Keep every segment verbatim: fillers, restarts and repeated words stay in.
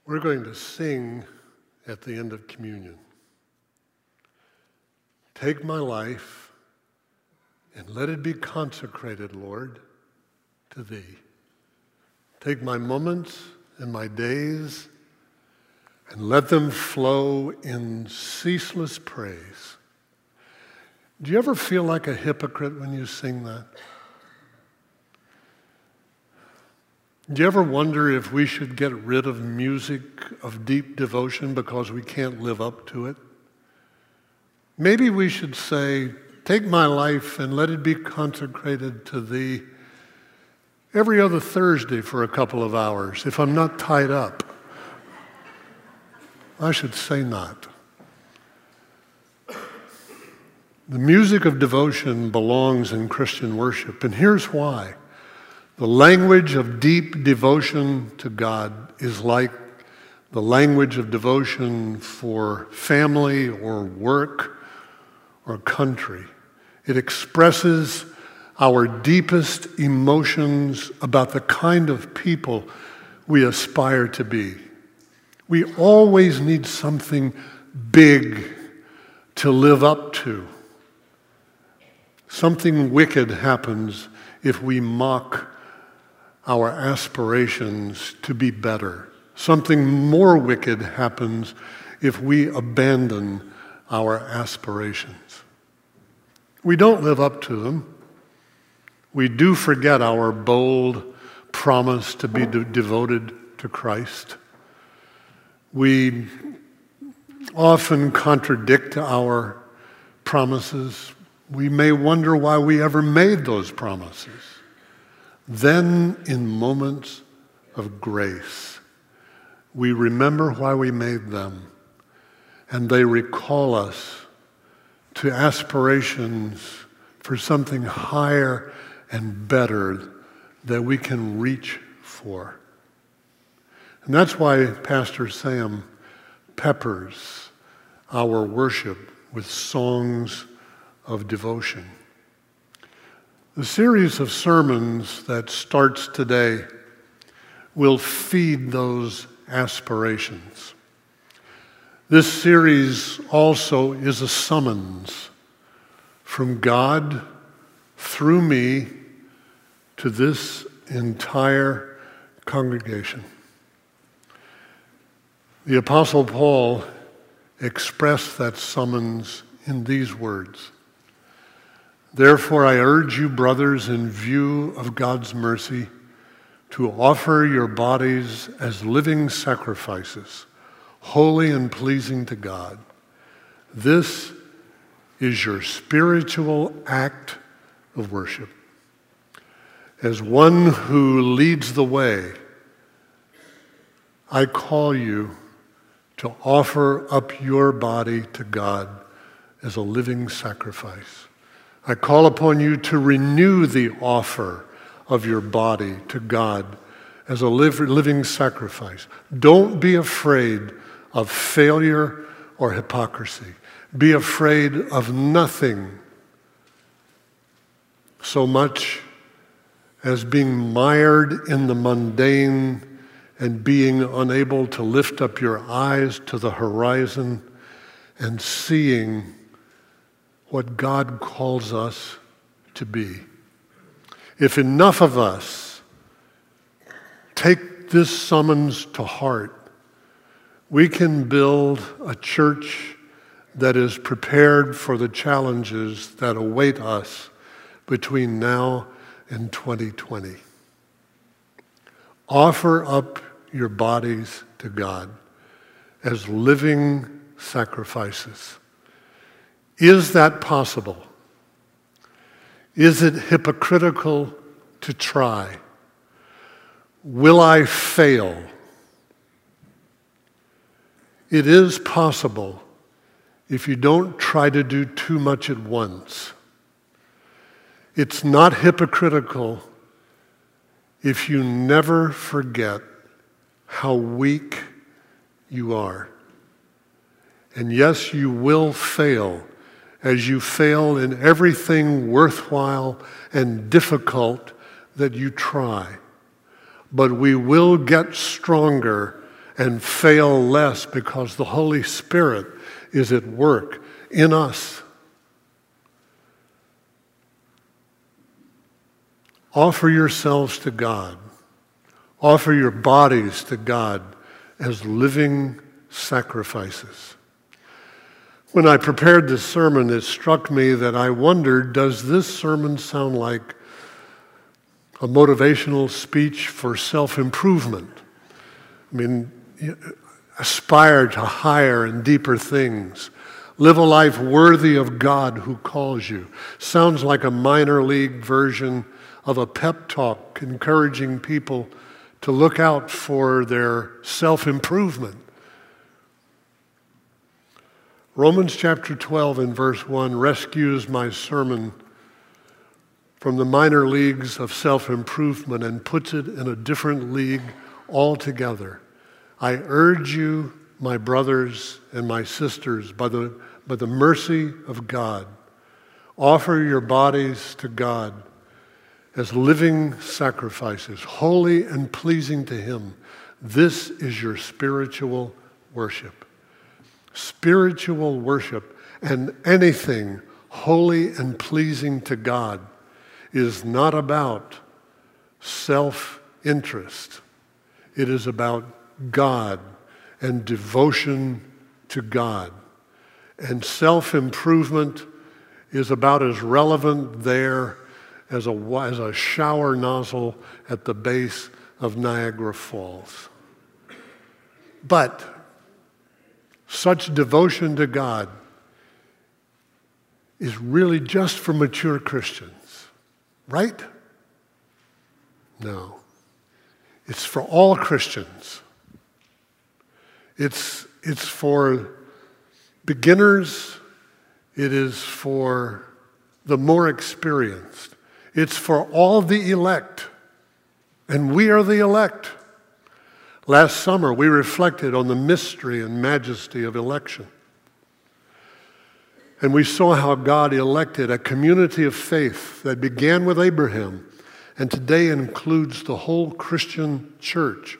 We're going to sing at the end of communion. Take my life and let it be consecrated, Lord, to Thee. Take my moments and my days and let them flow in ceaseless praise. Do you ever feel like a hypocrite when you sing that? Do you ever wonder if we should get rid of music of deep devotion because we can't live up to it? Maybe we should say, take my life and let it be consecrated to Thee every other Thursday for a couple of hours, if I'm not tied up. I should say not. The music of devotion belongs in Christian worship, and here's why. The language of deep devotion to God is like the language of devotion for family or work or country. It expresses our deepest emotions about the kind of people we aspire to be. We always need something big to live up to. Something wicked happens if we mock our aspirations to be better. Something more wicked happens if we abandon our aspirations. We don't live up to them. We do forget our bold promise to be de- devoted to Christ. We often contradict our promises. We may wonder why we ever made those promises. Then, in moments of grace, we remember why we made them, and they recall us to aspirations for something higher and better that we can reach for. And that's why Pastor Sam peppers our worship with songs of devotion. The series of sermons that starts today will feed those aspirations. This series also is a summons from God through me to this entire congregation. The Apostle Paul expressed that summons in these words. Therefore, I urge you, brothers, in view of God's mercy, to offer your bodies as living sacrifices, holy and pleasing to God. This is your spiritual act of worship. As one who leads the way, I call you to offer up your body to God as a living sacrifice. I call upon you to renew the offer of your body to God as a living sacrifice. Don't be afraid of failure or hypocrisy. Be afraid of nothing so much as being mired in the mundane and being unable to lift up your eyes to the horizon and seeing what God calls us to be. If enough of us take this summons to heart, we can build a church that is prepared for the challenges that await us between now and twenty twenty. Offer up your bodies to God as living sacrifices. Is that possible? Is it hypocritical to try? Will I fail? It is possible if you don't try to do too much at once. It's not hypocritical if you never forget how weak you are. And yes, you will fail, as you fail in everything worthwhile and difficult that you try. But we will get stronger and fail less because the Holy Spirit is at work in us. Offer yourselves to God. Offer your bodies to God as living sacrifices. When I prepared this sermon, it struck me that I wondered, does this sermon sound like a motivational speech for self-improvement? I mean, aspire to higher and deeper things. Live a life worthy of God who calls you. Sounds like a minor league version of a pep talk encouraging people to look out for their self-improvement. Romans chapter twelve and verse one rescues my sermon from the minor leagues of self-improvement and puts it in a different league altogether. I urge you, my brothers and my sisters, by the, by the mercy of God, offer your bodies to God as living sacrifices, holy and pleasing to Him. This is your spiritual worship. Spiritual worship and anything holy and pleasing to God is not about self-interest. It is about God and devotion to God. And self-improvement is about as relevant there as a, as a shower nozzle at the base of Niagara Falls. But such devotion to God is really just for mature Christians, right? No. It's for all Christians. It's, it's for beginners. It is for the more experienced. It's for all the elect, and we are the elect. Last summer, we reflected on the mystery and majesty of election. And we saw how God elected a community of faith that began with Abraham and today includes the whole Christian church.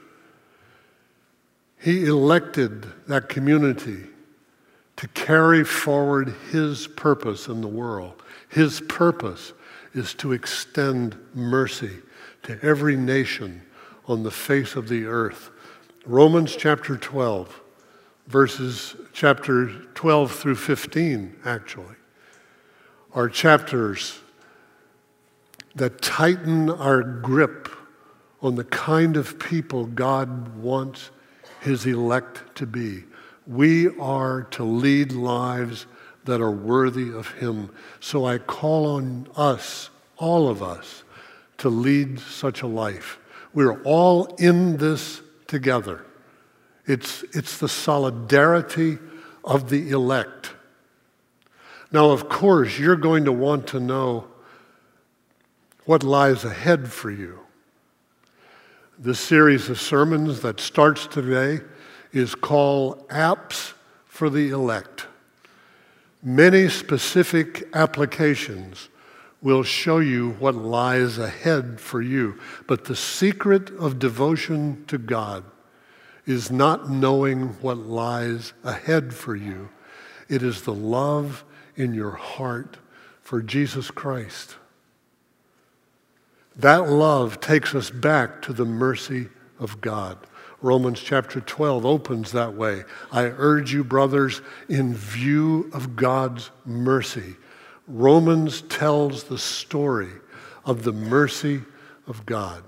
He elected that community to carry forward His purpose in the world. His purpose is to extend mercy to every nation on the face of the earth. Romans chapter twelve, verses chapter twelve through fifteen, actually, are chapters that tighten our grip on the kind of people God wants His elect to be. We are to lead lives that are worthy of Him. So I call on us, all of us, to lead such a life. We're all in this together. It's, it's the solidarity of the elect. Now, of course, you're going to want to know what lies ahead for you. This series of sermons that starts today is called Apps for the Elect. Many specific applications will show you what lies ahead for you. But the secret of devotion to God is not knowing what lies ahead for you. It is the love in your heart for Jesus Christ. That love takes us back to the mercy of God. Romans chapter twelve opens that way. I urge you, brothers, in view of God's mercy. Romans tells the story of the mercy of God.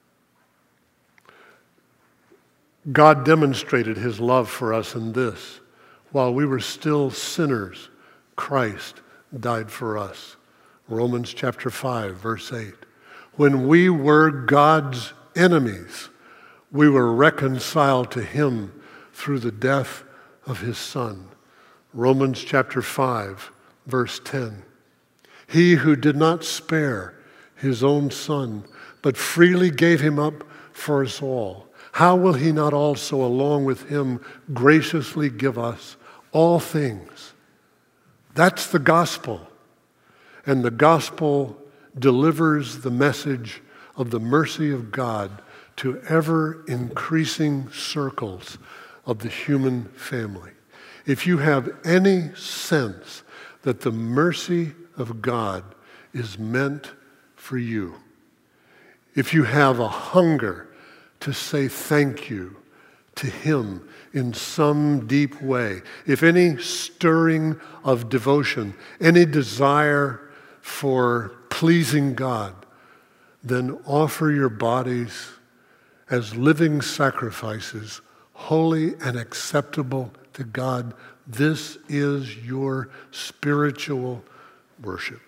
God demonstrated His love for us in this. While we were still sinners, Christ died for us. Romans chapter five, verse eight. When we were God's enemies, we were reconciled to Him through the death of His Son. Romans chapter five, verse ten. He who did not spare His own Son, but freely gave Him up for us all, how will He not also, along with Him, graciously give us all things? That's the gospel. And the gospel delivers the message of the mercy of God to ever increasing circles of the human family, if you have any sense that the mercy of God is meant for you, if you have a hunger to say thank you to Him in some deep way, if any stirring of devotion, any desire for pleasing God, then offer your bodies as living sacrifices, holy and acceptable to God. This is your spiritual worship.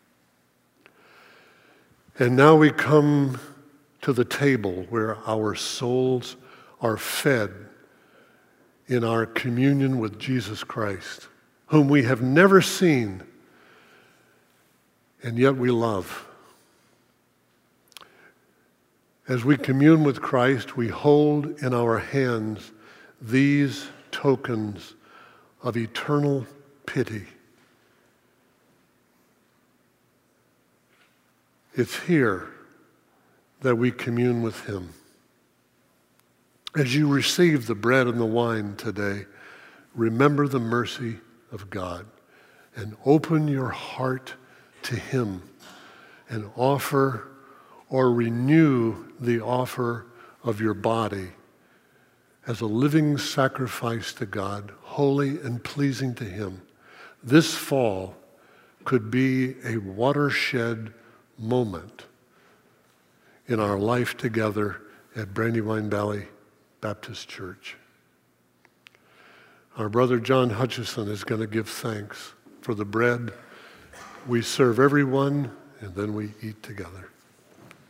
And now we come to the table where our souls are fed in our communion with Jesus Christ, whom we have never seen, and yet we love. As we commune with Christ, we hold in our hands these tokens of eternal pity. It's here that we commune with Him. As you receive the bread and the wine today, remember the mercy of God and open your heart to Him and offer or renew the offer of your body as a living sacrifice to God, holy and pleasing to Him. This fall could be a watershed moment in our life together at Brandywine Valley Baptist Church. Our brother John Hutchison is going to give thanks for the bread. We serve everyone, and then we eat together.